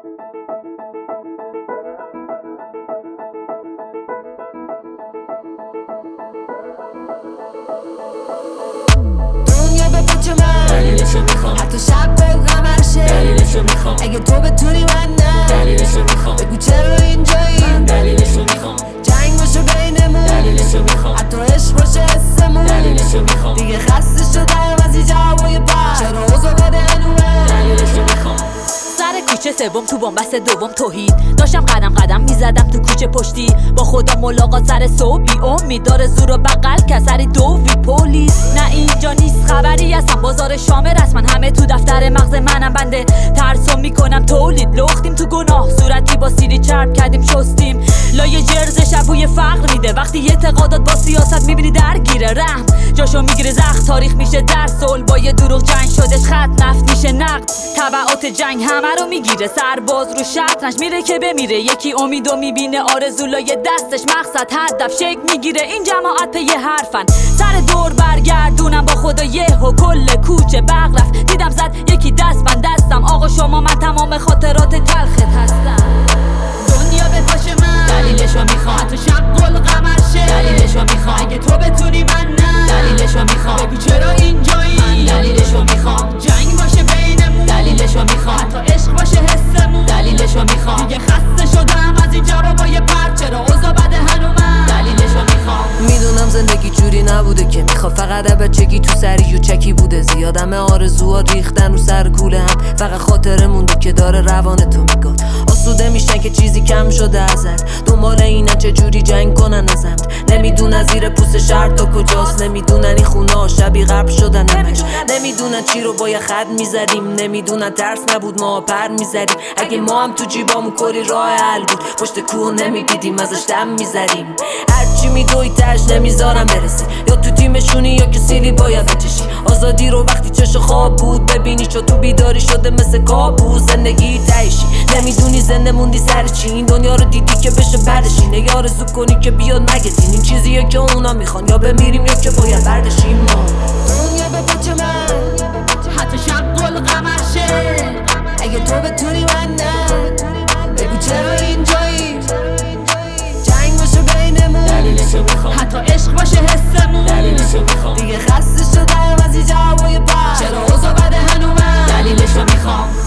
دنیا به پوچ من دلیلشو میخوام، حتی شب با قمر شه دلیلشو میخوام، اگه تو بتونی من نه دلیلشو میخوام، بگو چرا اینجایی دلیلشو میخوام، جنگ باشه بینمون دلیلشو میخوام، حتی عشق باشه حسمون دلیلشو میخوام، دیگه خسته شدم از این جوابای پر چرا اوضاع بده هنومه دلیلشو میخوام. سر کوچه سوم تو بنبست دوم توحید داشتم قدم قدم میزدم تو کوچه پشتی با خدا ملاقات سر صبح بی امید داره زور و بغل کسری دوی پلیس نه اینجا نیست خبری هستم بازار شام رسما همه تو دفتر مغز منم بنده ترسم میکنم تولید لختیم تو گناه صورتی با سیری چرب کردیم شستیم لایه جرز شبوی فقر میده وقتی اعتقادات با سیاست میبینی درگیره رحم جاشو میگیره زخم تاریخ میشه در صلح با یه دروغ جنگ شدش خط نفت میشه نقد تبعات جنگ همه رو میگیره سرباز رو شطرنج میره که بمیره یکی امیدو میبینه آرزولای دستش مقصد هدف شک میگیره این جماعت پی حرفن سر دور برگردونم با خدا یه و کل کوچه برق رفت دیدم زد یکی دست بند دستم آقا شما من تمام خاطرات تلخت هستم دنیا به پاش من دلیلشو میخوام حتی شب گل قمر شه دلیلشو میخوام اگه تو بتونی من نه دلیلشو میخوام بگو چرا اینجایی دلیلشو میخوام جنگ باشه بینمون دلیلشو میخوام حتی عشق باشه حسمون دلیلشو میخوام دیگه خسته شدم از این جوابای پر چرا اوضاع بده هنومه دلیلشو میخوام میدونم زندگی جوری نبوده که میخواد فقط بچگی تو سری و چکی بوده زیادمه آرزوها ریختن رو سر کوله هم فقط خاطره مونده که داره روان تو میگاد آسوده میشن که چیزی کم شده ازت دنبال اینن چه جوری جنگ کنن ازت نمیدونن زیر پوست شهر تا کجاست نمیدونن این خونه ها شبیه قبل شدن همش نمیدونن چی رو با یه خط میزدیم نمیدونن ترس نبود ما پر میزدیم اگه ما هم تو جیبامون کلی راه حل بود پشت کوه نمیدیدیم ازش دم میزدیم هرچی میدوی تش نمیذارم برسی یا تو تیمشونی یا که سیلی باید بچشی آزادی رو وقتی چش خواب بود ببینی چو تو بیداری شده مثل کابوس زندگی تایشی نمیدونی زنده موندی سر چی این دنیا رو دیدی که بشه بردشینه یا آرزو کنی که بیاد مگزین این چیزیه که اونا میخوان یا بمیریم یا که باید بردشیم ما دنیا به پاچ من حتی شب گل قمر شه اگه تو بتونی من نه بگو چرا اینجایی جنگ باشه بینمون دلیلشو میخوام، حتی عشق باشه حسمون دلیلشو میخوام، دیگه خسته شدم از این جوابای پر چرا اوضاع بده هنومه دلیلشو میخوام